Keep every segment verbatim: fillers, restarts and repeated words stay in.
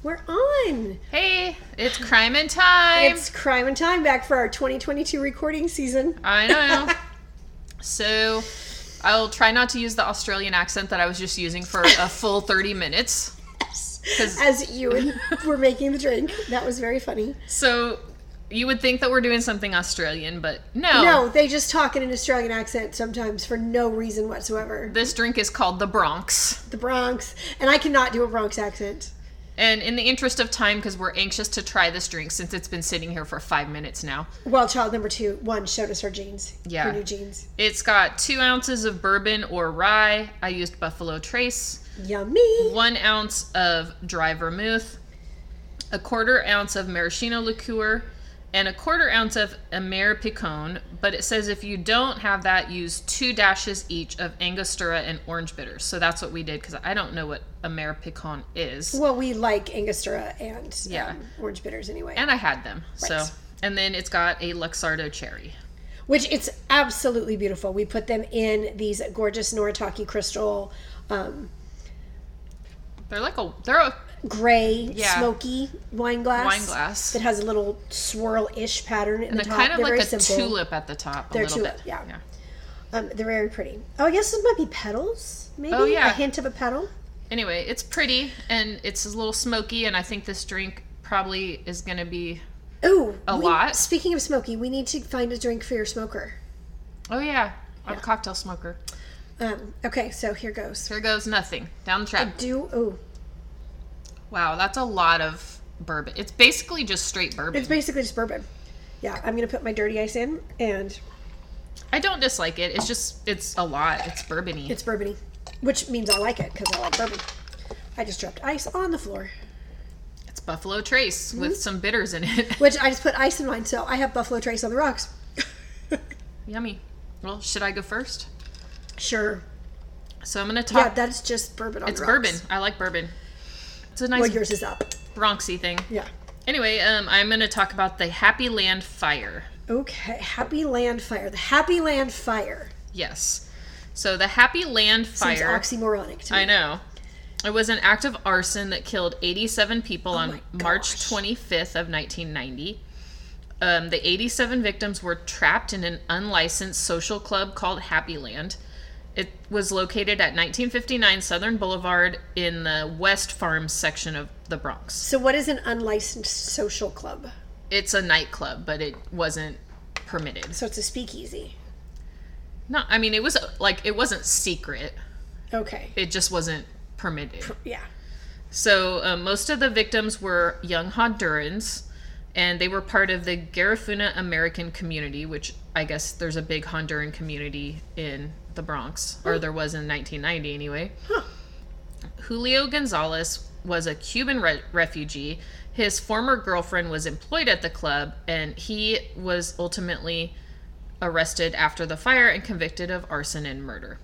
We're on. Hey, it's crime and time. It's crime and time back for our twenty twenty-two recording season. I know. So, I'll try not to use the Australian accent that I was just using for a full thirty minutes. As you were making the drink. That was very funny. So, you would think that we're doing something Australian, but no. No, they just talk in an Australian accent sometimes for no reason whatsoever. This drink is called the Bronx. The Bronx. And I cannot do a Bronx accent. And in the interest of time, because we're anxious to try this drink since it's been sitting here for five minutes now. Well, child number two, one, showed us her jeans. Yeah. Her new jeans. It's got two ounces of bourbon or rye. I used Buffalo Trace. Yummy. One ounce of dry vermouth. A quarter ounce of maraschino liqueur. And a quarter ounce of Amer Picon, but it says if you don't have that, use two dashes each of Angostura and orange bitters. So that's what we did, because I don't know what Amer Picon is. Well, we like Angostura and yeah. um, orange bitters anyway. And I had them. Right. So, and then it's got a Luxardo cherry. Which it's absolutely beautiful. We put them in these gorgeous Noritake crystal um, They're like a, they're a gray, yeah. smoky wine glass. Wine glass. That has a little swirl-ish pattern in and the they're top. kind of they're like very a simple. tulip at the top. They're a little tulip, bit. yeah. yeah. Um, they're very pretty. Oh, I guess this might be petals, maybe? Oh, yeah. A hint of a petal? Anyway, it's pretty, and it's a little smoky, and I think this drink probably is going to be Ooh, a we, lot. Speaking of smoky, we need to find a drink for your smoker. Oh, yeah. I'm Yeah. a cocktail smoker. Um, okay, so here goes. Here goes nothing. Down the I trap. do, ooh. Wow, that's a lot of bourbon. It's basically just straight bourbon. It's basically just bourbon. Yeah, I'm going to put my dirty ice in, and I don't dislike it. It's just, it's a lot. It's bourbon-y. it's bourbon-y, which means I like it, because I like bourbon. I just dropped ice on the floor. It's Buffalo Trace Mm-hmm. with some bitters in it. Which I just put ice in mine, so I have Buffalo Trace on the rocks. Yummy. Well, should I go first? Sure. So I'm going to talk. Yeah, that's just bourbon on It's the rocks. bourbon. I like bourbon. It's a nice Well, yours is up. Bronxy thing. Yeah. Anyway, um, I'm going to talk about the Happy Land Fire. Okay, Happy Land Fire. The Happy Land Fire. Yes. So the Happy Land Fire. Seems oxymoronic to me. I know. It was an act of arson that killed eighty-seven people Oh on my March gosh. twenty-fifth of nineteen ninety. Um, the eighty-seven victims were trapped in an unlicensed social club called Happy Land. It was located at nineteen fifty-nine Southern Boulevard in the West Farms section of the Bronx. So what is an unlicensed social club? It's a nightclub, but it wasn't permitted. So it's a speakeasy. No, I mean, it was like, it wasn't secret. Okay. It just wasn't permitted. Yeah. So um, most of the victims were young Hondurans, and they were part of the Garifuna American community, which I guess there's a big Honduran community in the Bronx, or there was in nineteen ninety anyway. Huh. Julio Gonzalez was a Cuban re- refugee. His former girlfriend was employed at the club, and he was ultimately arrested after the fire and convicted of arson and murder.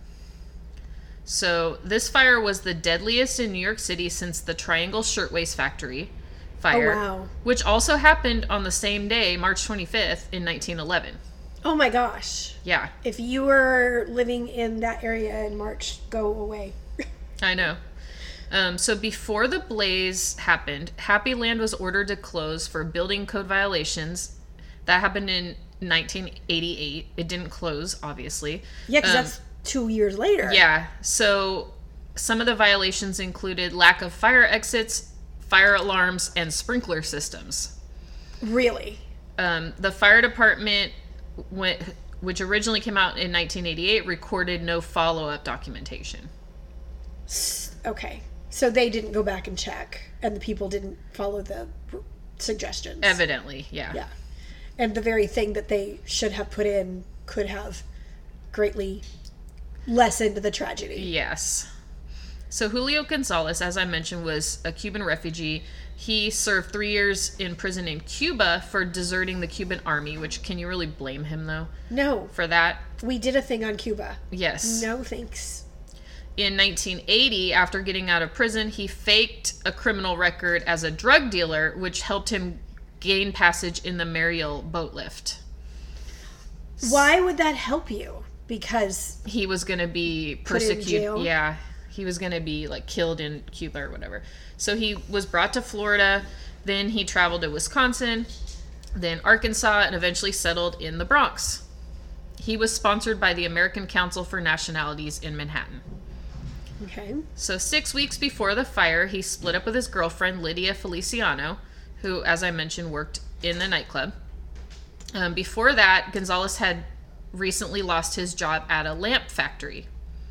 So this fire was the deadliest in New York City since the Triangle Shirtwaist Factory fire, Oh, wow. which also happened on the same day, March twenty-fifth, in nineteen eleven. Oh my gosh. Yeah, If you were living in that area in March, go away. I know. Um, so before the blaze happened, Happy Land was ordered to close for building code violations. That happened in nineteen eighty-eight. It didn't close, obviously. Yeah, because Um, that's two years later. Yeah, so some of the violations included lack of fire exits, fire alarms, and sprinkler systems. Really? Um, the fire department, went, which originally came out in nineteen eighty-eight, recorded no follow-up documentation. S- Okay. So they didn't go back and check, and the people didn't follow the r- suggestions. Evidently, yeah. Yeah. And the very thing that they should have put in could have greatly lessened the tragedy. Yes. So Julio Gonzalez, as I mentioned, was a Cuban refugee. He served three years in prison in Cuba for deserting the Cuban army, which, can you really blame him, though, No. for that? We did a thing on Cuba. Yes. No thanks. In nineteen eighty, after getting out of prison, he faked a criminal record as a drug dealer, which helped him gain passage in the Mariel boat lift. Why would that help you? Because He was going to be Put in persecuted. jail? Yeah. He was going to be like killed in Cuba or whatever. So he was brought to Florida. Then he traveled to Wisconsin, then Arkansas, and eventually settled in the Bronx. He was sponsored by the American Council for Nationalities in Manhattan. Okay. So six weeks before the fire, he split up with his girlfriend, Lydia Feliciano, who, as I mentioned, worked in the nightclub. Um, before that, Gonzalez had recently lost his job at a lamp factory.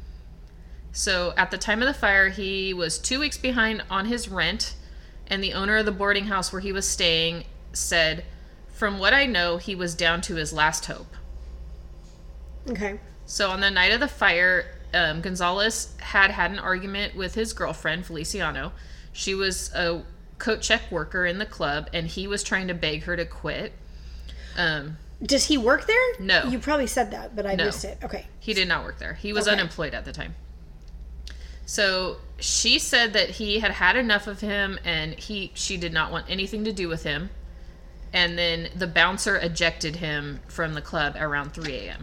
So at the time of the fire, he was two weeks behind on his rent, and the owner of the boarding house where he was staying said, "From what I know, he was down to his last hope." Okay. So on the night of the fire, um, Gonzalez had had an argument with his girlfriend, Feliciano. She was a coat check worker in the club, and he was trying to beg her to quit. Um, Does he work there? No. You probably said that, but I No. missed it. Okay. He did not work there. He was Okay. unemployed at the time. So she said that he had had enough of him, and he she did not want anything to do with him. And then the bouncer ejected him from the club around three a.m.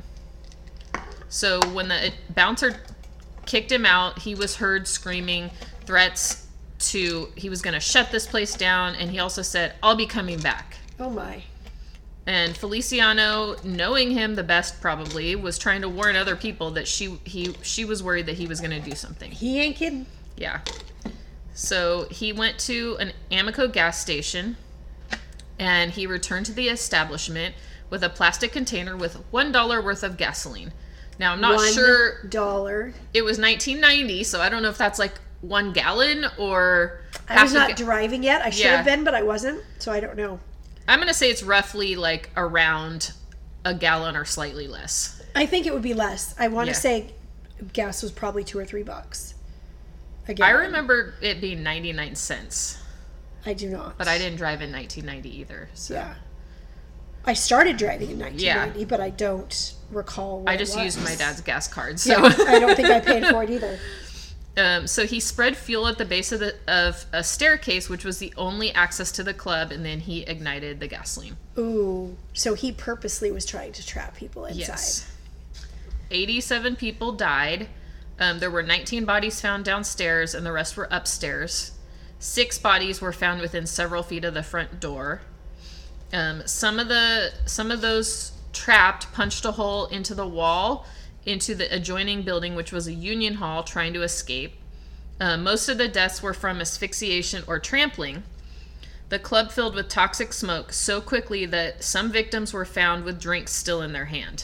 So when the bouncer kicked him out, he was heard screaming threats to, he was going to shut this place down, and he also said, "I'll be coming back." Oh my. And Feliciano, knowing him the best probably, was trying to warn other people that she he she was worried that he was going to do something. He ain't kidding. Yeah. So he went to an Amoco gas station, and he returned to the establishment with a plastic container with one dollar worth of gasoline. Now, I'm not One sure. dollar. It was nineteen ninety, so I don't know if that's like one gallon or I half was a not ga- driving yet. I should Yeah. have been, but I wasn't, so I don't know. I'm going to say it's roughly like around a gallon or slightly less. I think it would be less. I want Yeah. to say gas was probably two or three bucks. I Again, remember it being ninety-nine cents, I do not. but I didn't drive in nineteen ninety either. So Yeah. I started driving in nineteen ninety, Yeah. but I don't recall what I just it was. used my dad's gas card. So Yeah, I don't think I paid for it either. Um, so he spread fuel at the base of, the, of a staircase, which was the only access to the club, and then he ignited the gasoline. Ooh. So he purposely was trying to trap people inside. Yes. eighty-seven people died. Um, there were nineteen bodies found downstairs, and the rest were upstairs. Six bodies were found within several feet of the front door. Um, some of the some of those trapped punched a hole into the wall into the adjoining building, which was a union hall, trying to escape. Uh, most of the deaths were from asphyxiation or trampling. The club filled with toxic smoke so quickly that some victims were found with drinks still in their hand.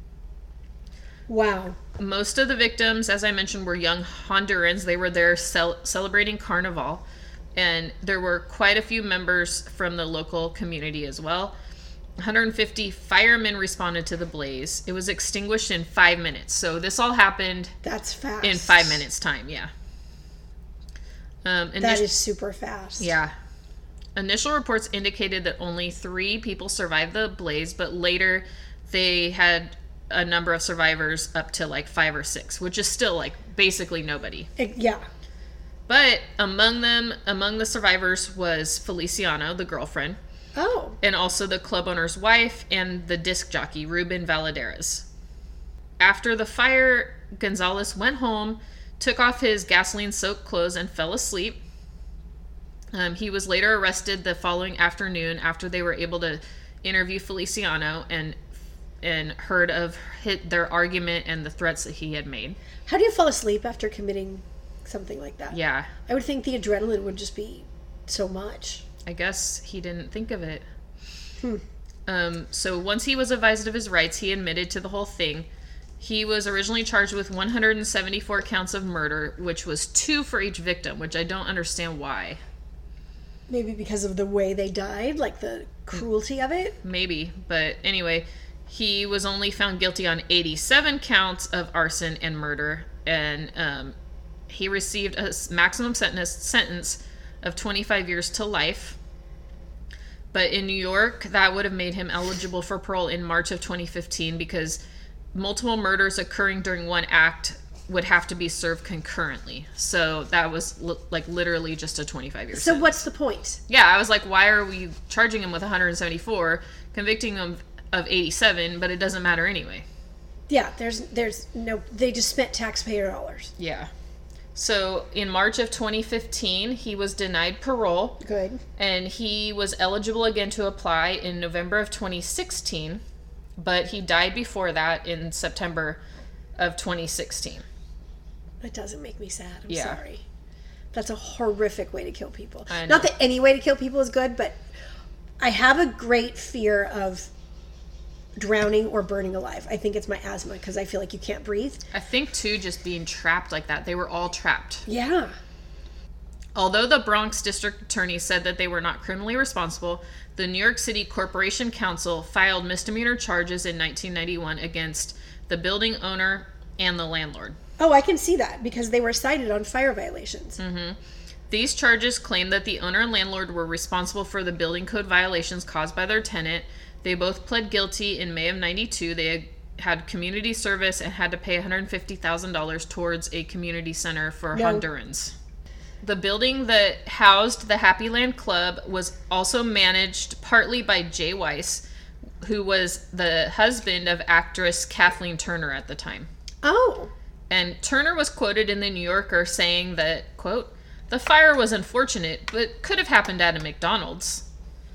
Wow. Most of the victims, as I mentioned, were young Hondurans. They were there cel- celebrating Carnival, and there were quite a few members from the local community as well. one hundred fifty firemen responded to the blaze. It was extinguished in five minutes. So this all happened That's fast. in five minutes time. Yeah. Um, That init- is super fast. Yeah. Initial reports indicated that only three people survived the blaze, but later they had a number of survivors up to like five or six, which is still like basically nobody. It- yeah. But among them, among the survivors was Feliciano, the girlfriend, Oh. and also the club owner's wife and the disc jockey, Ruben Valadares. After the fire, Gonzalez went home, took off his gasoline-soaked clothes, and fell asleep. Um, he was later arrested the following afternoon after they were able to interview Feliciano and and heard of hit their argument and the threats that he had made. How do you fall asleep after committing something like that? Yeah, I would think the adrenaline would just be so much. I guess he didn't think of it. Hmm. Um, so once he was advised of his rights, he admitted to the whole thing. He was originally charged with one hundred seventy-four counts of murder, which was two for each victim, which I don't understand why. Maybe because of the way they died, like the cruelty of it. Maybe, but anyway, he was only found guilty on eighty-seven counts of arson and murder, and um, he received a maximum sentence sentence of twenty-five years to life. But in New York, that would have made him eligible for parole in March of twenty fifteen, because multiple murders occurring during one act would have to be served concurrently. So that was li- like literally just a twenty-five year So sentence. what's the point? Yeah, I was like, why are we charging him with one hundred seventy-four, convicting him of eighty-seven, but it doesn't matter anyway? Yeah, there's there's no. They just spent taxpayer dollars. Yeah. So in March of twenty fifteen, he was denied parole. Good. And he was eligible again to apply in November of twenty sixteen, but he died before that in September of twenty sixteen. That doesn't make me sad. I'm Yeah. sorry. That's a horrific way to kill people. I know. Not that any way to kill people is good, but I have a great fear of drowning or burning alive. I think it's my asthma because I feel like you can't breathe. I think, too, just being trapped like that. They were all trapped. Yeah. Although the Bronx District Attorney said that they were not criminally responsible, the New York City Corporation Council filed misdemeanor charges in nineteen ninety-one against the building owner and the landlord. Oh, I can see that because they were cited on fire violations. Mm-hmm. These charges claim that the owner and landlord were responsible for the building code violations caused by their tenant. They both pled guilty in May of ninety-two. They had community service and had to pay one hundred fifty thousand dollars towards a community center for No. Hondurans. The building that housed the Happy Land Club was also managed partly by Jay Weiss, who was the husband of actress Kathleen Turner at the time. Oh. And Turner was quoted in the New Yorker saying that, quote, "The fire was unfortunate, but could have happened at a McDonald's."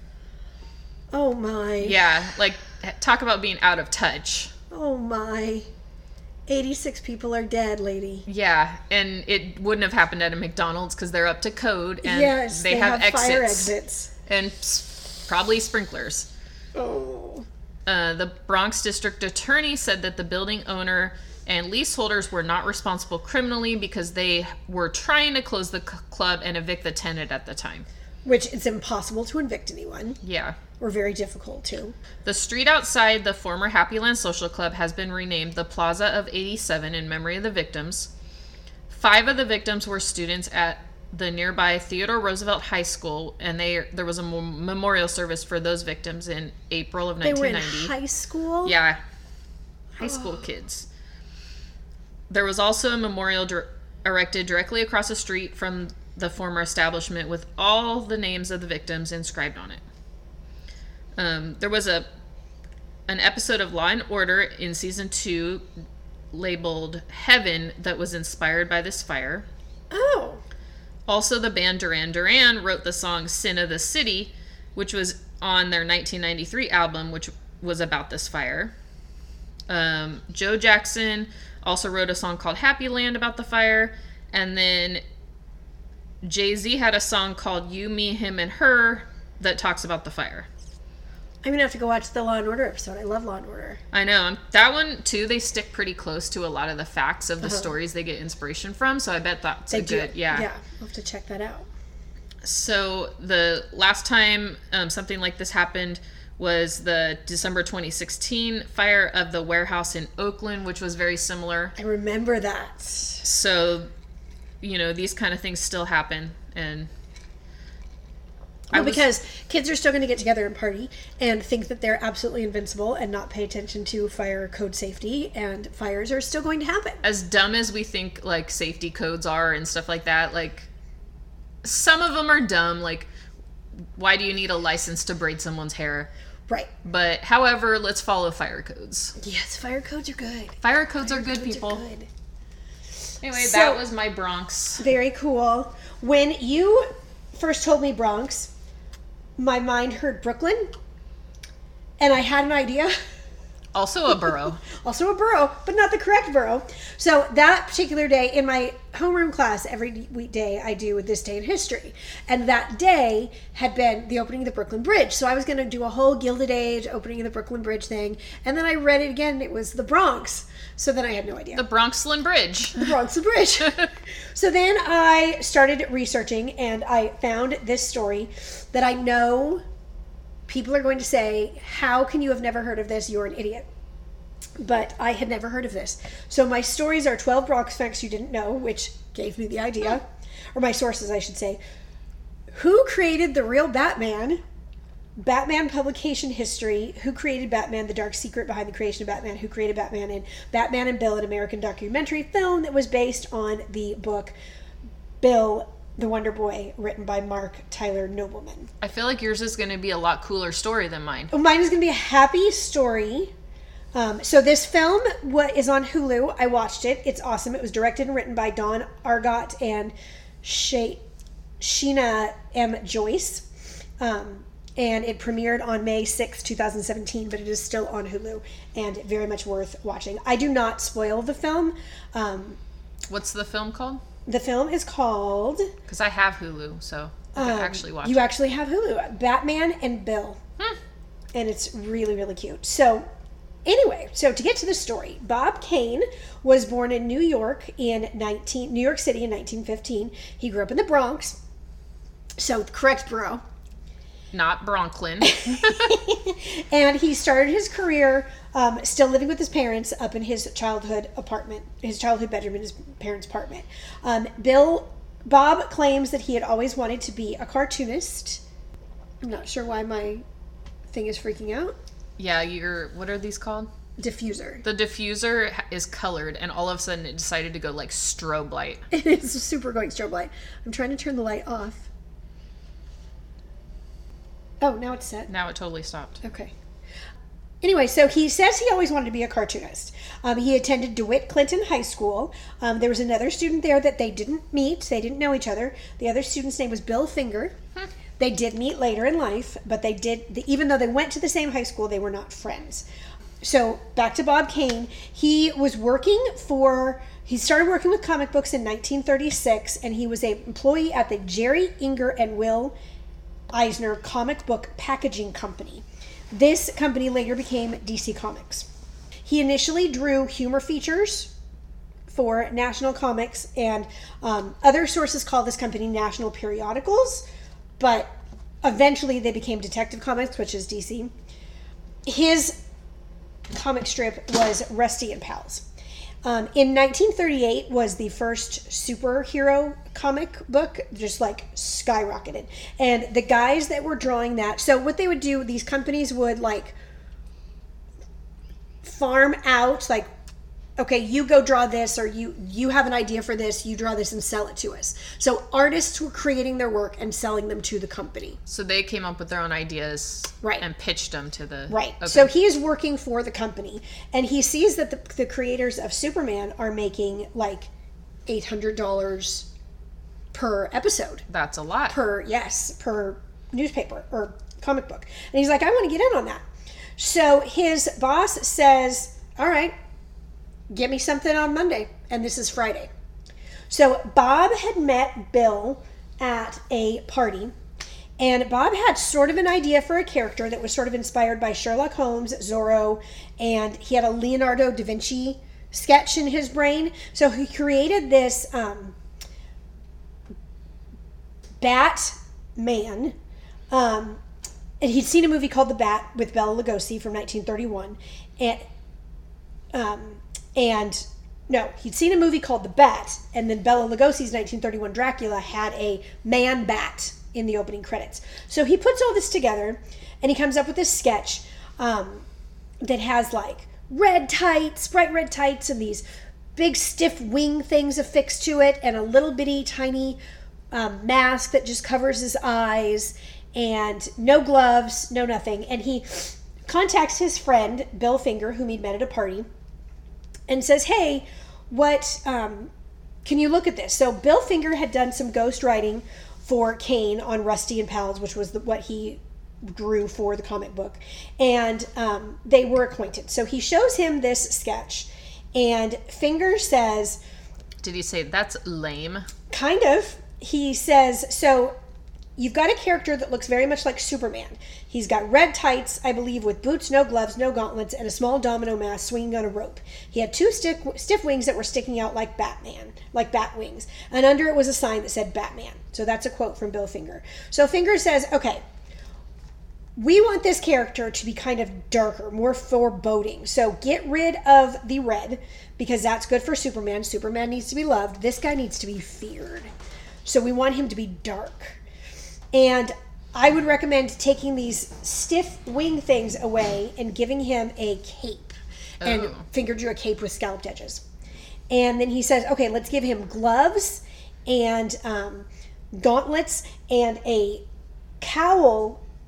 Oh my. Yeah, like, talk about being out of touch. Oh my. eighty-six people are dead, lady. Yeah, and it wouldn't have happened at a McDonald's because they're up to code and yes, they, they have, have exits. fire exits. And s- probably sprinklers. Oh. Uh, the Bronx District Attorney said that the building owner and leaseholders were not responsible criminally because they were trying to close the c- club and evict the tenant at the time. Which it's impossible to evict anyone. Yeah. Or very difficult to. The street outside the former Happy Land Social Club has been renamed the Plaza of eighty-seven in memory of the victims. Five of the victims were students at the nearby Theodore Roosevelt High School, and they there was a m- memorial service for those victims in April of They were nineteen in ninety. high school? Yeah, high school kids. There was also a memorial dir- erected directly across the street from the former establishment with all the names of the victims inscribed on it. Um, there was a an episode of Law and Order in season two labeled Heaven that was inspired by this fire. Oh. Also, the band Duran Duran wrote the song Sin of the City, which was on their nineteen ninety-three album, which was about this fire. Um, Joe Jackson also wrote a song called Happy Land about the fire. And then Jay-Z had a song called You, Me, Him, and Her that talks about the fire. I'm going to have to go watch the Law and Order episode. I love Law and Order. I know. Um, That one, too, they stick pretty close to a lot of the facts of the Uh-huh. stories they get inspiration from. So I bet that's They a good, do. yeah. Yeah. I'll have to check that out. So the last time um, something like this happened was the December twenty sixteen fire of the warehouse in Oakland, which was very similar. I remember that. So, you know, these kind of things still happen. And Well, was- because kids are still going to get together and party and think that they're absolutely invincible and not pay attention to fire code safety, and fires are still going to happen. as dumb as we think like safety codes are and stuff like that, like some of them are dumb. Like, why do you need a license to braid someone's hair? Right. But however, let's follow fire codes. Yes, fire codes are good. Fire codes Fire are good, codes people. good. Anyway, So- that was my Bronx. Very cool. When you first told me Bronx, my mind heard Brooklyn, and I had an idea. Also a borough. Also a borough, but not the correct borough. So that particular day in my homeroom class, every weekday I do this day in history. And that day had been the opening of the Brooklyn Bridge. So I was going to do a whole Gilded Age opening of the Brooklyn Bridge thing. And then I read it again. It was the Bronx. So then I had no idea. The Bronxland Bridge. The Bronx Bridge. So then I started researching, and I found this story that I know people are going to say, how can you have never heard of this? You're an idiot. But I had never heard of this. So my stories are twelve Bronx facts you didn't know, which gave me the idea. Or my sources, I should say. Who created the real Batman? Batman publication history. Who created Batman? The dark secret behind the creation of Batman. Who created Batman? And Batman and Bill, an American documentary film that was based on the book Bill the Wonder Boy, written by Mark Tyler Nobleman. I feel like yours is going to be a lot cooler story than mine. Oh, mine is going to be a happy story Um, so this film what is on Hulu. I watched it. It's awesome. It was directed and written by Don Argot and Shay, Sheena M. Joyce. Um, and it premiered on May sixth, twenty seventeen, but it is still on Hulu and very much worth watching. I do not spoil the film. Um, What's the film called? the film is called... Because I have Hulu, so I can um, actually watch You it. actually have Hulu. Batman and Bill. Hmm. And it's really, really cute. So... Anyway, so to get to the story, Bob Kane was born in New York in nineteen New York City in nineteen fifteen. He grew up in the Bronx, so the correct borough, Not Bronklin. and he started his career um, still living with his parents up in his childhood apartment, his childhood bedroom in his parents' apartment. Um, Bill Bob claims that he had always wanted to be a cartoonist. I'm not sure why my thing is freaking out. Yeah, you're... What are these called? Diffuser. The diffuser ha- is colored, and all of a sudden it decided to go like strobe light. It is super going strobe light. I'm trying to turn the light off. Oh, now it's set. Now it totally stopped. Okay. Anyway, so he says he always wanted to be a cartoonist. Um, he attended DeWitt Clinton High School. Um, there was another student there that they didn't meet. They didn't know each other. The other student's name was Bill Finger. Hmm. They did meet later in life, but they did, even though they went to the same high school, they were not friends. So back to Bob Kane. He was working for, he started working with comic books in nineteen thirty-six, and he was an employee at the Jerry Inger and Will Eisner comic book packaging company. This company later became D C Comics. He initially drew humor features for National Comics, and um, other sources call this company National Periodicals, but eventually they became Detective Comics, which is D C. His comic strip was Rusty and Pals. Um, in nineteen thirty-eight was the first superhero comic book, just like skyrocketed. And the guys that were drawing that, so what they would do, these companies would like farm out, like, okay, you go draw this, or you you have an idea for this, you draw this and sell it to us. So artists were creating their work and selling them to the company. So they came up with their own ideas, Right. and pitched them to the... Right. Okay. So he is working for the company, and he sees that the, the creators of Superman are making like eight hundred dollars per episode. That's a lot. Per, yes, per newspaper or comic book. And he's like, I want to get in on that. So his boss says, all right, get me something on Monday. And this is Friday. So Bob had met Bill at a party, and Bob had sort of an idea for a character that was sort of inspired by Sherlock Holmes, Zorro, and he had a Leonardo da Vinci sketch in his brain. So he created this um, Batman. Um, and he'd seen a movie called The Bat with Bela Lugosi from nineteen thirty-one. And, um, and no, he'd seen a movie called The Bat, and then Bela Lugosi's nineteen thirty-one Dracula had a man bat in the opening credits. So he puts all this together, and he comes up with this sketch um, that has like red tights, bright red tights, and these big stiff wing things affixed to it, and a little bitty tiny um, mask that just covers his eyes, and no gloves, no nothing. And he contacts his friend Bill Finger, whom he'd met at a party, and says, hey, what um, can you look at this? So Bill Finger had done some ghost writing for Kane on Rusty and Pals, which was the, what he drew for the comic book, and um, they were acquainted. So he shows him this sketch, and Finger says, Did he say, that's lame? kind of, he says, so you've got a character that looks very much like Superman. He's got red tights, I believe, with boots, no gloves, no gauntlets, and a small domino mask swinging on a rope. He had two stiff, stiff wings that were sticking out like Batman, like bat wings. And under it was a sign that said Batman. So that's a quote from Bill Finger. So Finger says, okay, we want this character to be kind of darker, more foreboding. So get rid of the red, because that's good for Superman. Superman needs to be loved. This guy needs to be feared. So we want him to be dark. And I would recommend taking these stiff wing things away and giving him a cape. And Oh. Finger drew a cape with scalloped edges. And then he says, okay, let's give him gloves and um, gauntlets and a cowl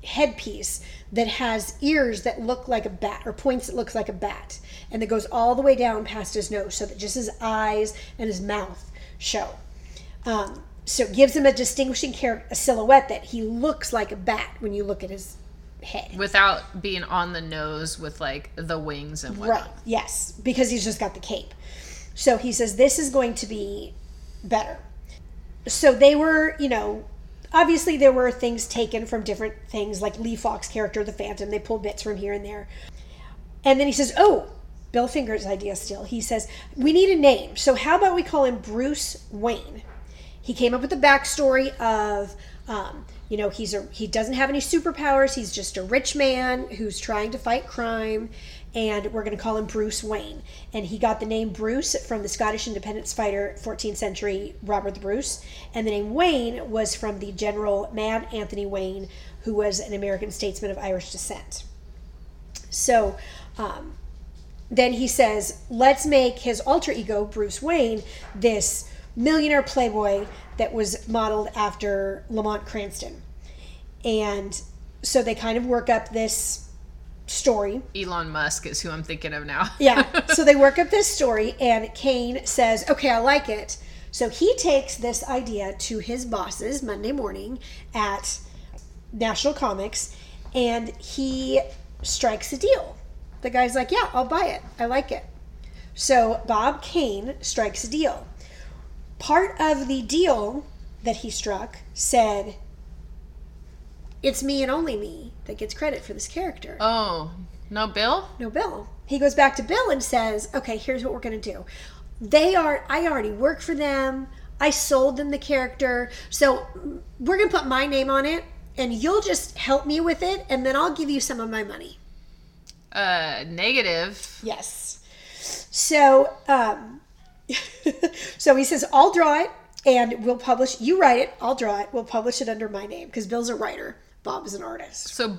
headpiece that has ears that look like a bat, or points that looks like a bat, and that goes all the way down past his nose, so that just his eyes and his mouth show. Um, so it gives him a distinguishing character, a silhouette that he looks like a bat when you look at his head. Without being on the nose with like the wings and whatnot. Right, yes, because he's just got the cape. So he says this is going to be better. So they were, you know, obviously there were things taken from different things, like Lee Falk's character, the Phantom. They pulled bits from here and there. And then he says, oh, Bill Finger's idea still. He says, we need a name. So how about we call him Bruce Wayne? He came up with the backstory of, um, you know, he's a he doesn't have any superpowers. He's just a rich man who's trying to fight crime. And we're going to call him Bruce Wayne. And he got the name Bruce from the Scottish independence fighter, fourteenth century Robert the Bruce. And the name Wayne was from the General Mad Anthony Wayne, who was an American statesman of Irish descent. So um, then he says, let's make his alter ego, Bruce Wayne, this millionaire playboy that was modeled after Lamont Cranston. And so they kind of work up this story. Elon Musk is who I'm thinking of now. Yeah. So they work up this story, and Kane says, okay, I like it. So he takes this idea to his bosses Monday morning at National Comics, and he strikes a deal. The guy's like, yeah, I'll buy it. I like it. So Bob Kane strikes a deal. Part of the deal that he struck said, it's me and only me that gets credit for this character. Oh, no Bill? No Bill. He goes back to Bill and says, okay, here's what we're going to do. They are, I already work for them. I sold them the character. So we're going to put my name on it, and you'll just help me with it, and then I'll give you some of my money. Uh, negative. Yes. So, um, so he says, I'll draw it, and we'll publish, you write it, I'll draw it, we'll publish it under my name, because Bill's a writer. Bob is an artist. So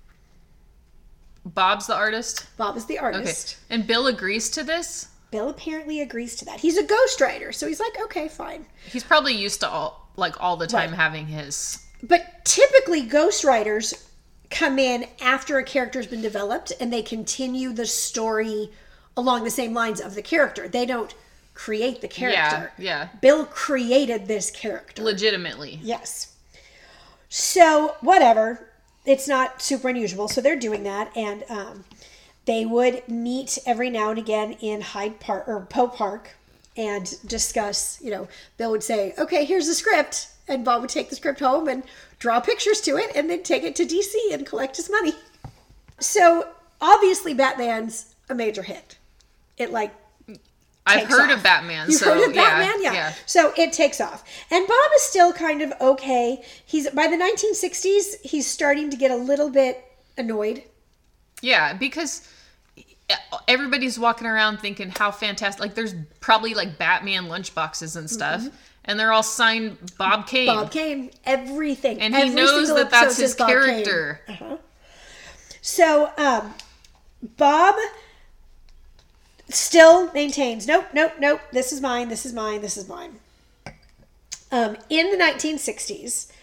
Bob's the artist? Bob is the artist. Okay. And Bill agrees to this? Bill apparently agrees to that. He's a ghostwriter, so he's like, okay, fine. He's probably used to all, like, all the time Right. having his... But typically ghostwriters come in after a character's been developed, and they continue the story along the same lines of the character. They don't create the character. Yeah, yeah. Bill created this character. Legitimately. Yes. So, whatever. It's not super unusual. So they're doing that. And um, they would meet every now and again in Hyde Park or Poe Park and discuss, you know, Bill would say, okay, here's the script. And Bob would take the script home and draw pictures to it and then take it to D C and collect his money. So, obviously, Batman's a major hit. It, like, I've heard off. of Batman. You've so, heard of yeah, Batman? Yeah. yeah. So it takes off. And Bob is still kind of okay. He's by the nineteen sixties, he's starting to get a little bit annoyed. Yeah, because everybody's walking around thinking how fantastic. Like, there's probably, like, Batman lunchboxes and stuff. Mm-hmm. And they're all signed Bob Kane. Bob Kane. Everything. And he Every knows single that that's episode his says Bob character. Kane. Uh-huh. So, um, Bob... still maintains, nope, nope, nope, this is mine, this is mine, this is mine. Um, in the nineteen sixties,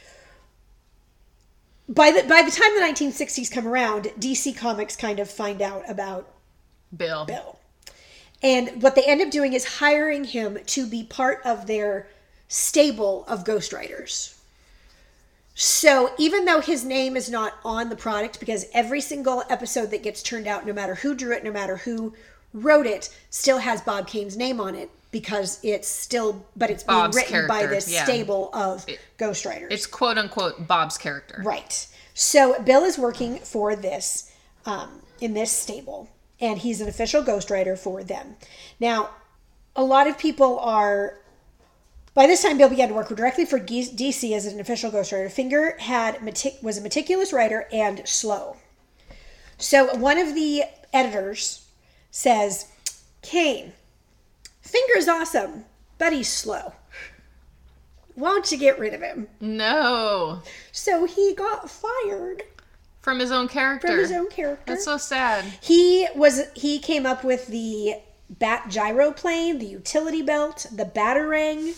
by the by the time the nineteen sixties come around, D C Comics kind of find out about Bill. Bill. And what they end up doing is hiring him to be part of their stable of ghostwriters. So even though his name is not on the product, because every single episode that gets turned out, no matter who drew it, no matter who wrote it, still has Bob Kane's name on it, because it's still, but it's Bob's being written by character, this yeah. stable of It- ghostwriters. It's quote unquote Bob's character. Right. So Bill is working for this, um, in this stable, and he's an official ghostwriter for them. Now, a lot of people are, by this time Bill began to work directly for D C as an official ghostwriter. Finger had metic- was a meticulous writer and slow. So one of the editors says, Kane, Finger's awesome, but he's slow. Why don't you get rid of him? No. So he got fired From his own character. from his own character. That's so sad. He was he came up with the bat gyroplane, the utility belt, the batarang.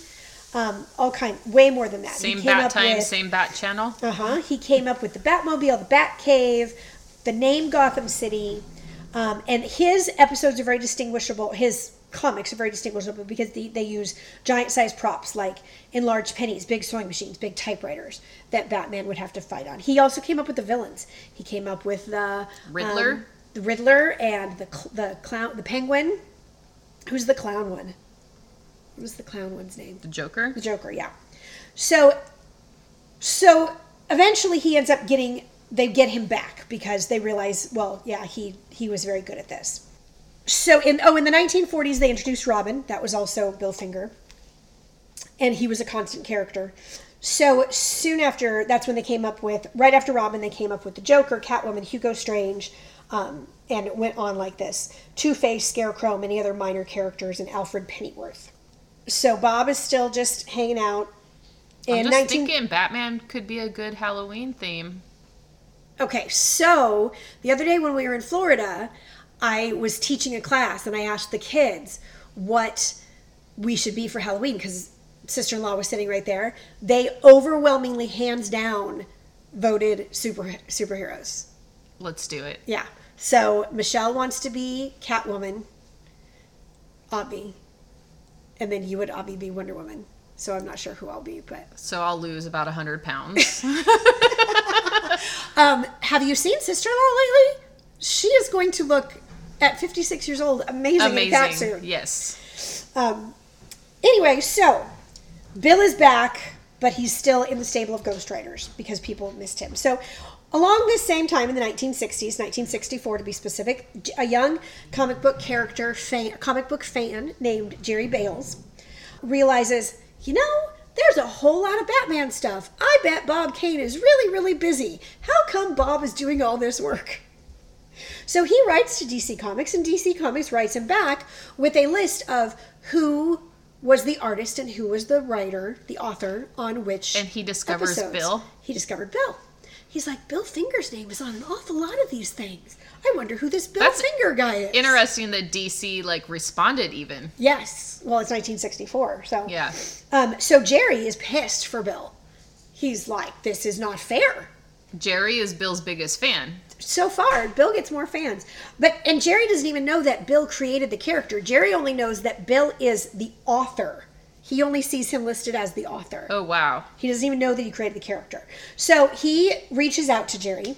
Um, all kind, way more than that. Same bat time, with, same bat channel. Uh huh. He came up with the Batmobile, the Batcave, the name Gotham City, um, and his episodes are very distinguishable. His comics are very distinguishable because they, they use giant-sized props like enlarged pennies, big sewing machines, big typewriters that Batman would have to fight on. He also came up with the villains. He came up with the Riddler, um, the Riddler, and the the clown, the Penguin. Who's the clown one? What was the clown one's name? The Joker? The Joker, yeah. So, so eventually he ends up getting, they get him back because they realize, well, yeah, he, he was very good at this. So, in oh, in the nineteen forties, they introduced Robin. That was also Bill Finger. And he was a constant character. So, soon after, that's when they came up with, right after Robin, they came up with the Joker, Catwoman, Hugo Strange, um, and it went on like this. Two-Face, Scarecrow, many other minor characters, and Alfred Pennyworth. So Bob is still just hanging out. In I'm just nineteen thinking Batman could be a good Halloween theme. Okay, so the other day when we were in Florida, I was teaching a class and I asked the kids what we should be for Halloween because sister-in-law was sitting right there. They overwhelmingly, hands down, voted super superheroes. Let's do it. Yeah. So Michelle wants to be Catwoman. Obby. And then you would obviously be Wonder Woman. So I'm not sure who I'll be, but... So I'll lose about one hundred pounds. um, have you seen Sister-in-Law lately? She is going to look, at fifty-six years old, amazing, amazing. in that suit. Yes. Um, anyway, so, Bill is back, but he's still in the stable of Ghost Riders because people missed him. So, along this same time in the nineteen sixties, nineteen sixty-four to be specific, a young comic book character, fan, comic book fan named Jerry Bales realizes, you know, there's a whole lot of Batman stuff. I bet Bob Kane is really, really busy. How come Bob is doing all this work? So he writes to D C Comics, and D C Comics writes him back with a list of who was the artist and who was the writer, the author, on which And he discovers episodes. Bill? He discovered Bill. He's like, Bill Finger's name is on an awful lot of these things. I wonder who this Bill That's Finger guy is. Interesting that D C, like, responded even. Yes. Well, it's nineteen sixty-four, so. Yeah. Um, so Jerry is pissed for Bill. He's like, this is not fair. Jerry is Bill's biggest fan. So far, Bill gets more fans. But and Jerry doesn't even know that Bill created the character. Jerry only knows that Bill is the author. He only sees him listed as the author. Oh, wow. He doesn't even know that he created the character. So he reaches out to Jerry,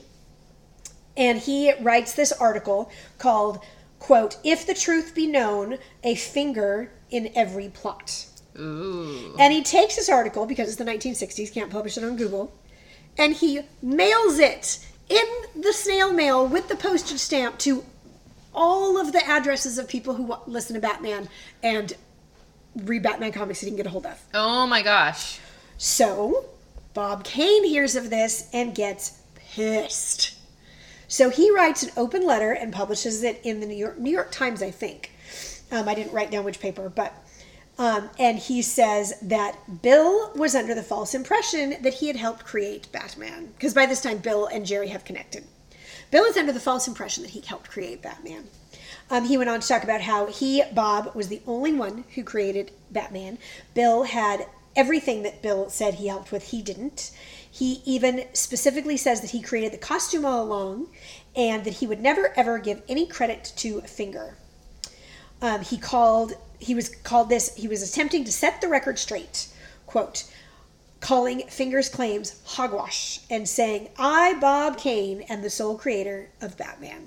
and he writes this article called, quote, "If the truth be known, a finger in every plot." Ooh. And he takes this article, because it's the nineteen sixties, can't publish it on Google, and he mails it in the snail mail with the postage stamp to all of the addresses of people who listen to Batman and read Batman comics that he can get a hold of. Oh my gosh. So, Bob Kane hears of this and gets pissed. So he writes an open letter and publishes it in the New York, New York Times, I think. Um, I didn't write down which paper, but... Um, and he says that Bill was under the false impression that he had helped create Batman. Because by this time, Bill and Jerry have connected. Bill is under the false impression that he helped create Batman. Um, he went on to talk about how he, Bob, was the only one who created Batman. Bill had everything that Bill said he helped with, he didn't. He even specifically says that he created the costume all along and that he would never, ever give any credit to Finger. Um, he called... He was called this, he was attempting to set the record straight, quote, calling Finger's claims hogwash and saying, I, Bob Kane, am the sole creator of Batman.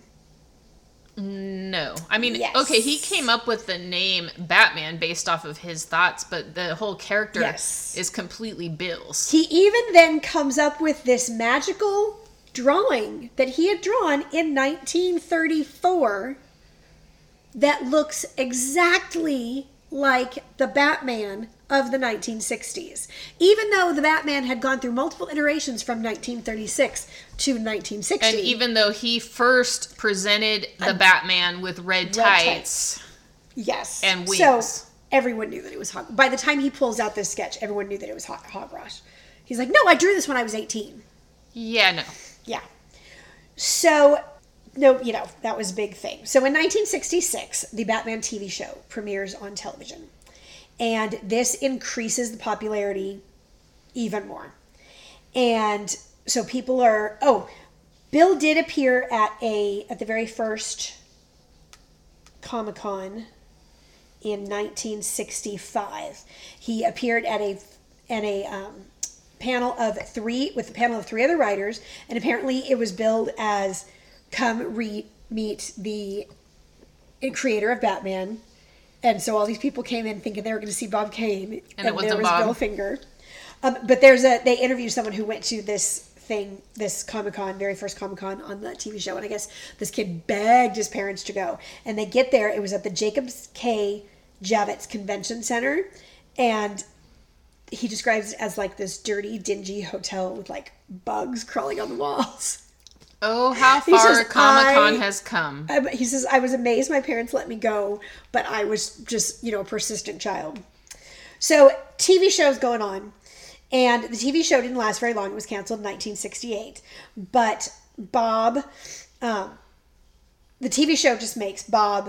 No. I mean, yes. Okay, he came up with the name Batman based off of his thoughts, but the whole character yes. is completely Bill's. He even then comes up with this magical drawing that he had drawn in nineteen thirty-four that looks exactly like the Batman of the nineteen sixties. Even though the Batman had gone through multiple iterations from nineteen thirty-six to nineteen sixty. And even though he first presented the um, Batman with red, red tights, tights. Yes. And wings. So everyone knew that it was Hog. By the time he pulls out this sketch, everyone knew that it was Hog- Hogwash. He's like, no, I drew this when I was eighteen. Yeah, no. Yeah. So... No, you know, that was a big thing. So in nineteen sixty-six, the Batman T V show premieres on television. And this increases the popularity even more. And so people are, oh, Bill did appear at a, at the very first Comic-Con in nineteen sixty-five. He appeared at a, at a um, panel of three, with a panel of three other writers. And apparently it was billed as, come re- meet the creator of Batman. And so all these people came in thinking they were going to see Bob Kane. And, and it was there a was Bob. Bill Finger. Um, but there's a, they interviewed someone who went to this thing, this Comic-Con, very first Comic-Con on the T V show. And I guess this kid begged his parents to go. And they get there. It was at the Jacobs K. Javits Convention Center. And he describes it as like this dirty, dingy hotel with like bugs crawling on the walls. Oh, how He far says, Comic-Con I- has come. I, he says, I was amazed my parents let me go, but I was just, you know, a persistent child. So T V shows going on. And the T V show didn't last very long. It was canceled in nineteen sixty-eight. But Bob, um, the T V show just makes Bob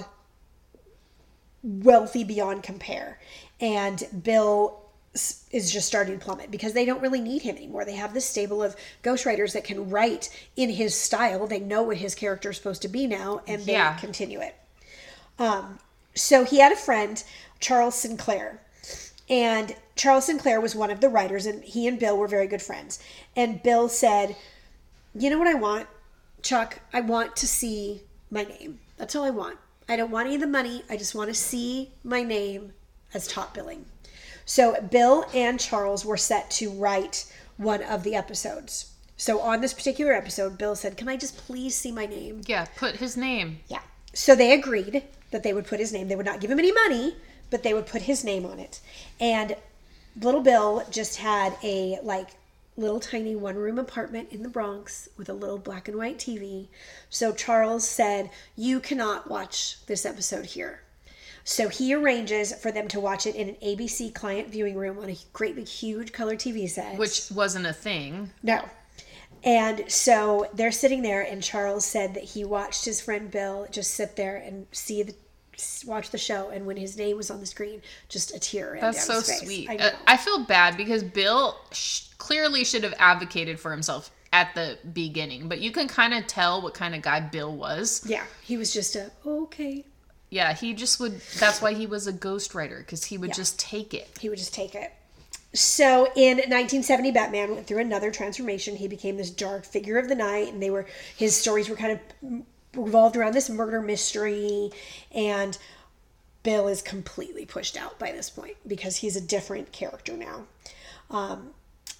wealthy beyond compare. And Bill is just starting to plummet because they don't really need him anymore. They have this stable of ghostwriters that can write in his style. They know what his character is supposed to be now, and they Yeah. continue it. Um, so he had a friend, Charles Sinclair. And Charles Sinclair was one of the writers, and he and Bill were very good friends. And Bill said, you know what I want, Chuck? I want to see my name. That's all I want. I don't want any of the money. I just want to see my name as top billing. So Bill and Charles were set to write one of the episodes. So on this particular episode, Bill said, can I just please see my name? Yeah, put his name. Yeah. So they agreed that they would put his name. They would not give him any money, but they would put his name on it. And little Bill just had a like little tiny one room apartment in the Bronx with a little black and white T V. So Charles said, you cannot watch this episode here. So he arranges for them to watch it in an A B C client viewing room on a great big huge color T V set. Which wasn't a thing. No. And so they're sitting there, and Charles said that he watched his friend Bill just sit there and see the watch the show, and when his name was on the screen, just a tear ran That's down so his face. sweet. I I, know. I feel bad because Bill sh- clearly should have advocated for himself at the beginning, but you can kind of tell what kind of guy Bill was. Yeah, he was just a okay. Yeah, he just would. That's why he was a ghostwriter, because he would Yeah. just take it. He would just take it. So in nineteen seventy, Batman went through another transformation. He became this dark figure of the night, and they were his stories were kind of revolved around this murder mystery, and Bill is completely pushed out by this point because he's a different character now. Um,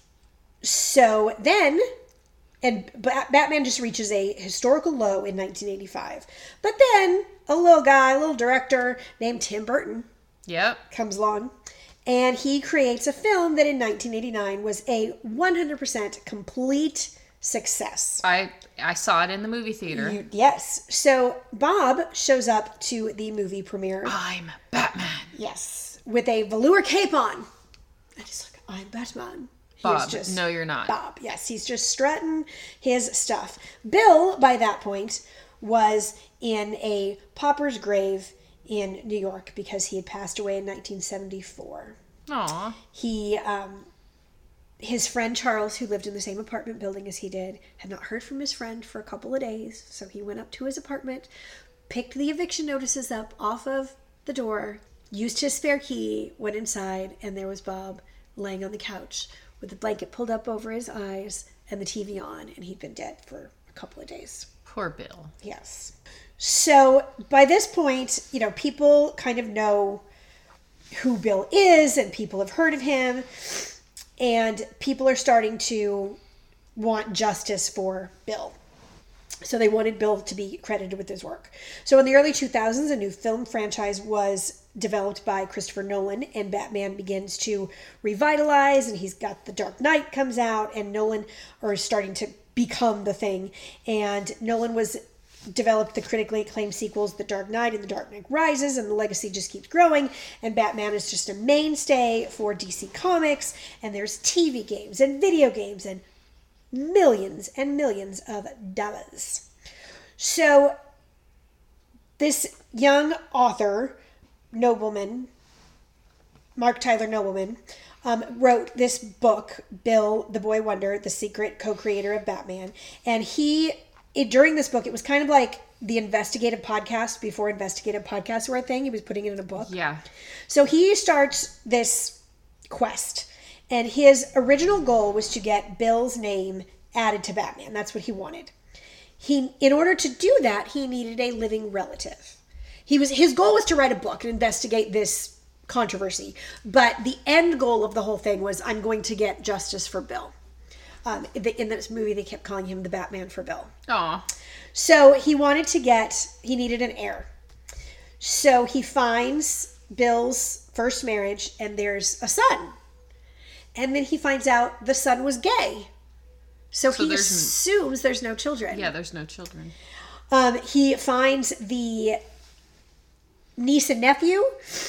so then, and Batman just reaches a historical low in nineteen eighty-five. But then a little guy, a little director named Tim Burton Yep. comes along, and he creates a film that in nineteen eighty-nine was a one hundred percent complete success. I I saw it in the movie theater. You- yes. So Bob shows up to the movie premiere. I'm Batman. Yes. With a velour cape on. And he's like, I'm Batman. He is Bob, just no, you're not. Bob. Yes, he's just strutting his stuff. Bill, by that point, was in a pauper's grave in New York because he had passed away in nineteen seventy-four. Aw. He, um, his friend Charles, who lived in the same apartment building as he did, had not heard from his friend for a couple of days. So he went up to his apartment, picked the eviction notices up off of the door, used his spare key, went inside, and there was Bob laying on the couch with the blanket pulled up over his eyes and the T V on, and he'd been dead for a couple of days. Poor Bill. Yes. So by this point, you know, people kind of know who Bill is, and people have heard of him, and people are starting to want justice for Bill. So they wanted Bill to be credited with his work. So in the early two thousands, a new film franchise was developed by Christopher Nolan, and Batman begins to revitalize, and he's got The Dark Knight comes out, and Nolan are starting to become the thing. And Nolan was developed the critically acclaimed sequels The Dark Knight and The Dark Knight Rises, and the legacy just keeps growing, and Batman is just a mainstay for D C Comics, and there's T V games and video games and millions and millions of dollars. So this young author, nobleman, Mark Tyler Nobleman, um, wrote this book, Bill, the Boy Wonder, the secret co-creator of Batman. And he, it, during this book, it was kind of like the investigative podcast before investigative podcasts were a thing. He was putting it in a book. Yeah. So he starts this quest. And his original goal was to get Bill's name added to Batman. That's what he wanted. He, in order to do that, he needed a living relative. He was his goal was to write a book and investigate this controversy, but the end goal of the whole thing was, I'm going to get justice for Bill. Um, in this movie, they kept calling him the Batman for Bill. Aw. So he wanted to get, he needed an heir. So he finds Bill's first marriage, and there's a son. And then he finds out the son was gay. So, so he there's assumes there's no children. Yeah, there's no children. Um, he finds the niece and nephew.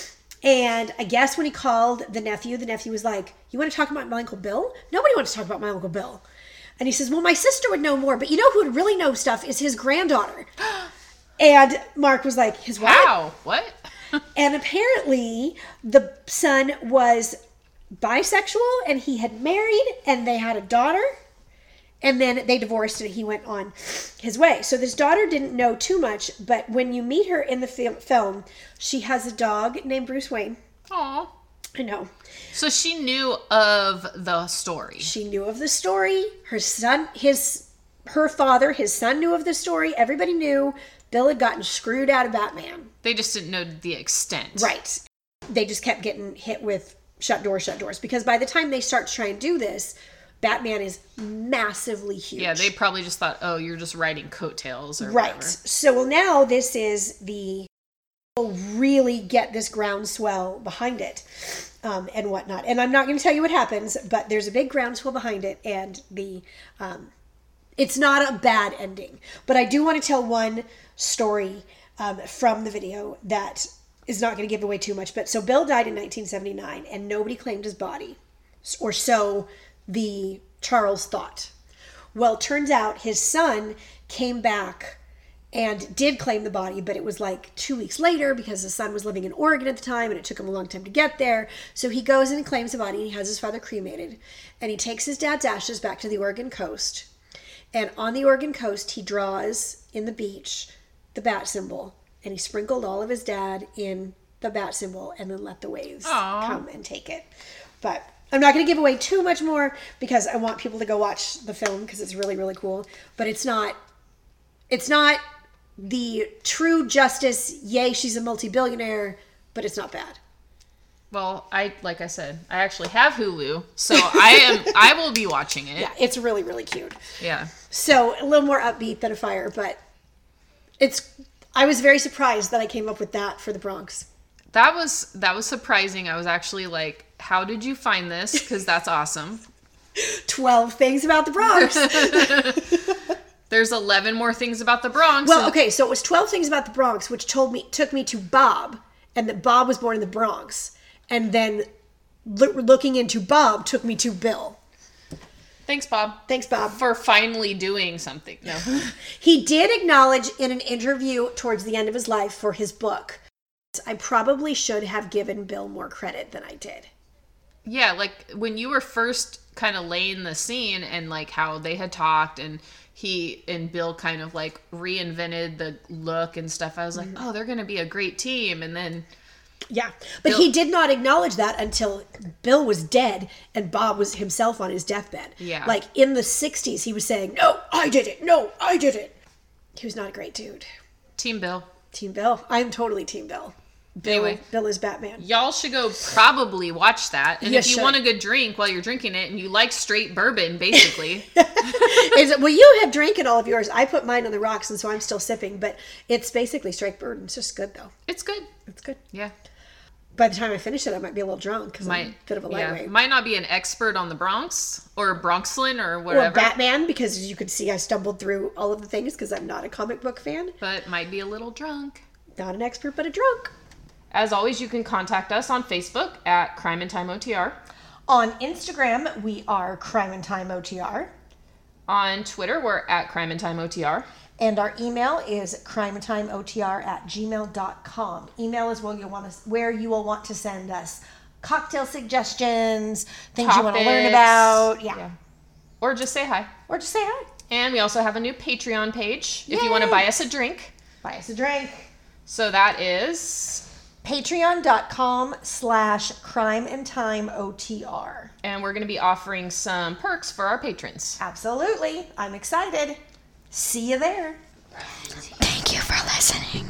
And I guess when he called the nephew, the nephew was like, you want to talk about my Uncle Bill? Nobody wants to talk about my Uncle Bill. And he says, well, my sister would know more. But you know who would really know stuff is his granddaughter. And Mark was like, his what? Wow, what? And apparently the son was bisexual and he had married and they had a daughter. And then they divorced and he went on his way. So this daughter didn't know too much, but when you meet her in the film, she has a dog named Bruce Wayne. Aw. I know. So she knew of the story. She knew of the story. Her son, his, her father, his son knew of the story. Everybody knew Bill had gotten screwed out of Batman. They just didn't know the extent. Right. They just kept getting hit with shut doors, shut doors. Because by the time they start to try and do this, Batman is massively huge. Yeah, they probably just thought, oh, you're just riding coattails or right. whatever. So well, now this is the will really get this groundswell behind it um, and whatnot. And I'm not going to tell you what happens, but there's a big groundswell behind it, and the um, it's not a bad ending. But I do want to tell one story um, from the video that is not going to give away too much. But so Bill died in nineteen seventy-nine, and nobody claimed his body, or so the Charles thought. Well, it turns out his son came back and did claim the body, but it was like two weeks later because the son was living in Oregon at the time and it took him a long time to get there. So he goes in and claims the body, and he has his father cremated, and he takes his dad's ashes back to the Oregon coast. And on the Oregon coast, he draws in the beach the bat symbol, and he sprinkled all of his dad in the bat symbol and then let the waves Aww. come and take it. But I'm not going to give away too much more because I want people to go watch the film because it's really, really cool. But it's not, it's not the true justice. Yay, she's a multi-billionaire, but it's not bad. Well, I like I said, I actually have Hulu, so I am I will be watching it. Yeah, it's really, really cute. Yeah. So a little more upbeat than a fire, but it's. I was very surprised that I came up with that for the Bronx. That was that was surprising. I was actually like, how did you find this? Because that's awesome. twelve things about the Bronx. There's eleven more things about the Bronx. Well, and- okay, so it was twelve things about the Bronx, which told me took me to Bob, and that Bob was born in the Bronx. And then lo- looking into Bob took me to Bill. Thanks, Bob. Thanks, Bob. For finally doing something. No. He did acknowledge in an interview towards the end of his life for his book, I probably should have given Bill more credit than I did. Yeah, like when you were first kind of laying the scene and like how they had talked and he and Bill kind of like reinvented the look and stuff, I was like, mm-hmm. oh, they're going to be a great team. And then... Yeah, but Bill, he did not acknowledge that until Bill was dead and Bob was himself on his deathbed. Yeah. Like in the sixties, he was saying, no, I did it. No, I did it. He was not a great dude. Team Bill. Team Bill. I'm totally Team Bill. Bill, anyway, Bill is Batman. Y'all should go probably watch that. And you if you should. want a good drink while you're drinking it and you like straight bourbon, basically. Is it, well, you have drank all of yours. I put mine on the rocks, and so I'm still sipping. But it's basically straight bourbon. It's just good, though. It's good. It's good. Yeah. By the time I finish it, I might be a little drunk because I'm a bit of a lightweight. Yeah. Might not be an expert on the Bronx or Bronxland or whatever. Or Batman, because as you can see, I stumbled through all of the things because I'm not a comic book fan. But might be a little drunk. Not an expert, but a drunk. As always, you can contact us on Facebook at Crime and Time O T R. On Instagram, we are Crime and Time O T R. On Twitter, we're at Crime and Time O T R. And our email is crimeandtimeotr at gmail dot com. Email is where you'll want to, where you will want to send us cocktail suggestions, things you want to learn Topics. about. Yeah. Yeah. Or just say hi. Or just say hi. And we also have a new Patreon page if Yay. you want to buy us a drink. Buy us a drink. So that is... Patreon.com slash crime and time OTR. And we're going to be offering some perks for our patrons. Absolutely. I'm excited. See you there. Thank you for listening.